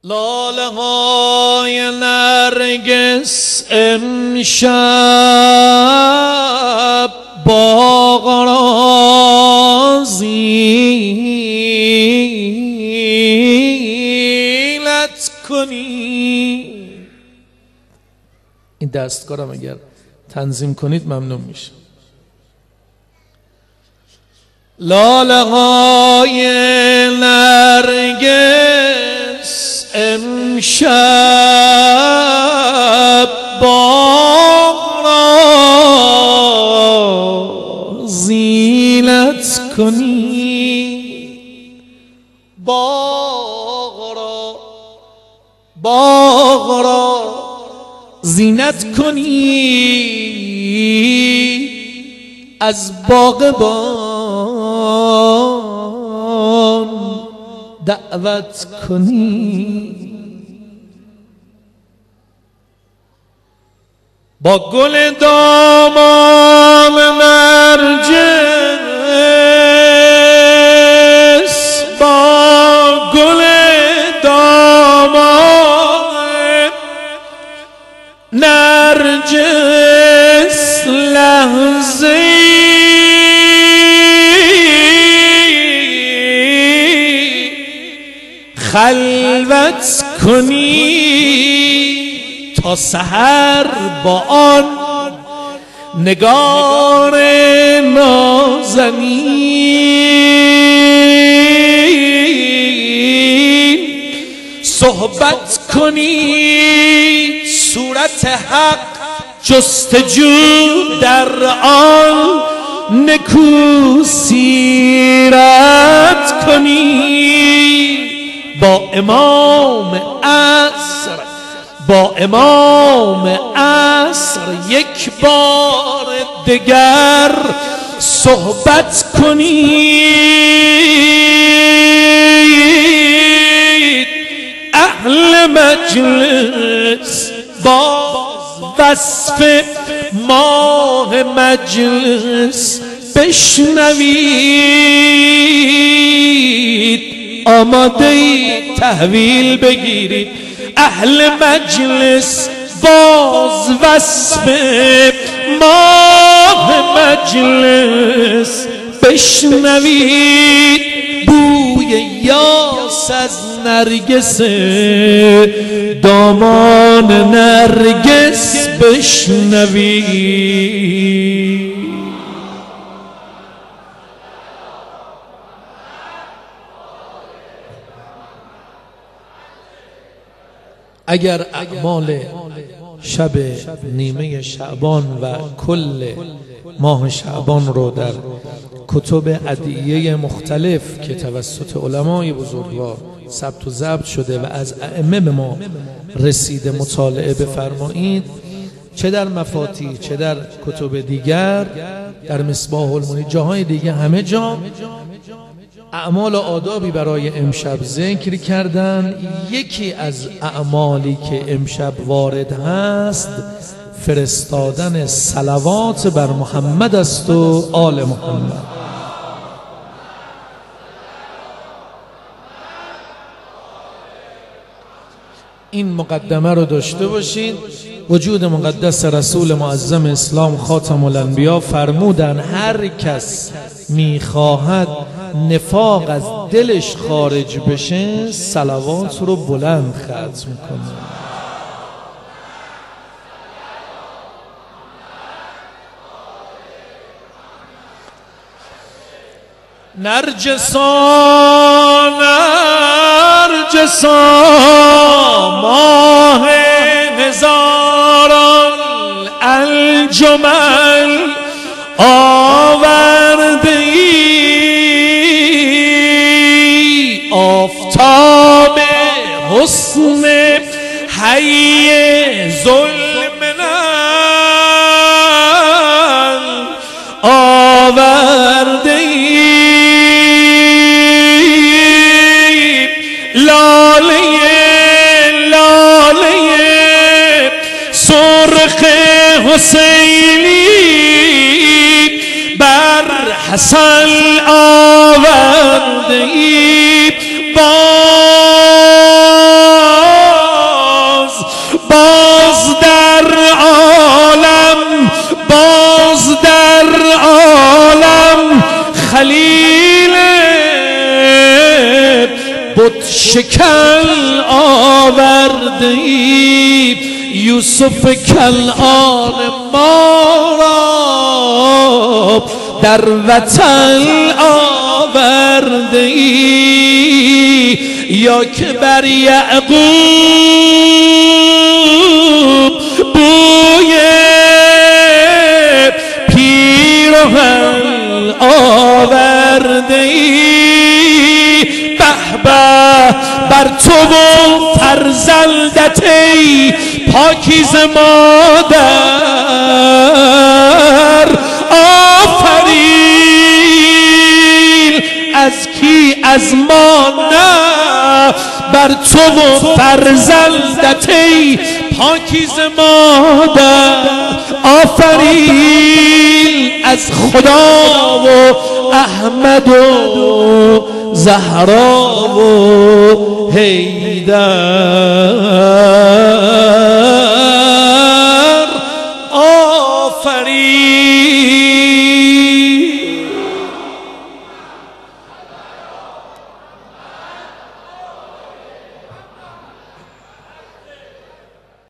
لاله های نرگس امشب باغ را زینت کنی. این دستگارم اگر تنظیم کنید ممنون میشه. لاله های نرگس امشب باغ را زینت کنی. باغ را زینت کنی. از باغبان دعوت کنی. با گل دامان نرجس، با گل دامان نرجس لحظه خلوت کنی. تا سحر با آن نگار نازنین صحبت کنی. صورت حق جستجو در آن نکو سیرت کنی. با امام عصر یک بار دگر صحبت کنید. اهل مجلس با وصف ماه مجلس بشنوید. آماده تحویل بگیرید. اهل مجلس باز وصف ماه مجلس بشنوید. بوی یاس از نرگس دامان نرگس بشنوید. اگر اعمال شب نیمه شعبان و کل ماه شعبان رو در کتب ادعیه مختلف که توسط علمای بزرگوار ثبت و ضبط شده و از ائمه به ما رسیده مطالعه بفرمایید، چه در مفاتیح چه در کتب دیگر، در مصباح المنیر، جاهای دیگه، همه جا اعمال و آدابی برای امشب ذکر کردن. یکی از اعمالی که امشب وارد هست فرستادن صلوات بر محمد است و آل محمد. این مقدمه رو داشته باشید. وجود مقدس رسول معظم اسلام خاتم الانبیا فرمودن هر کس میخواهد نفاق از دلش خارج بشه صلوات رو بلند ختم کنه. نرجسان ماه هزاران الجمل آورده ای. آفتاب حسن حی ظلمنال آورده ای. لاله سرخ حسینی بر حسن آورده ای. با باز در عالم، باز در عالم خلیل بت شکل آوردی، یوسف کنعان ما را در وطن آوردی، یا که بر یعقوب بوی پیرهن آوردی. به به بر تو و فرزندت ای پاکیزه مادر، آفرین از کی؟ از ما نه، بر تو و فرزندت ای پاکیزه مادر، آفرین از خدا و احمد و زهرا و حیدر.